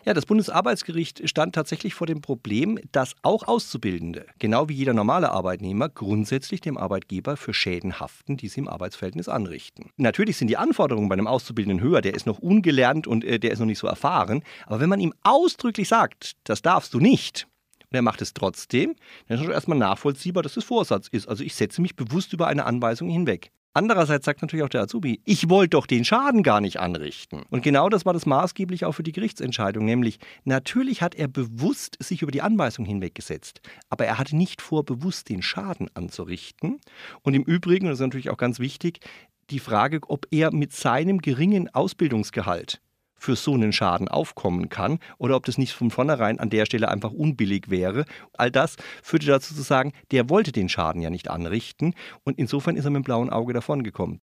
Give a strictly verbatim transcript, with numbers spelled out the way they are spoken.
Ja, das Bundesarbeitsgericht stand tatsächlich vor dem Problem, dass auch Auszubildende, genau wie jeder normale Arbeitnehmer, grundsätzlich dem Arbeitgeber für Schäden haften, die sie im Arbeitsverhältnis anrichten. Natürlich sind die Anforderungen bei einem Auszubildenden höher, der ist noch ungelernt und äh, der ist noch nicht so erfahren. Aber wenn man ihm ausdrücklich sagt, das darfst du nicht, und er macht es trotzdem, dann ist schon erstmal nachvollziehbar, dass es Vorsatz ist. Also ich setze mich bewusst über eine Anweisung hinweg. Andererseits sagt natürlich auch der Azubi, ich wollte doch den Schaden gar nicht anrichten. Und genau das war das maßgeblich auch für die Gerichtsentscheidung, nämlich natürlich hat er bewusst sich über die Anweisung hinweggesetzt, aber er hatte nicht vor, bewusst den Schaden anzurichten. Und im Übrigen, und das ist natürlich auch ganz wichtig, die Frage, ob er mit seinem geringen Ausbildungsgehalt für so einen Schaden aufkommen kann oder ob das nicht von vornherein an der Stelle einfach unbillig wäre. All das führte dazu zu sagen, der wollte den Schaden ja nicht anrichten und insofern ist er mit dem blauen Auge davongekommen.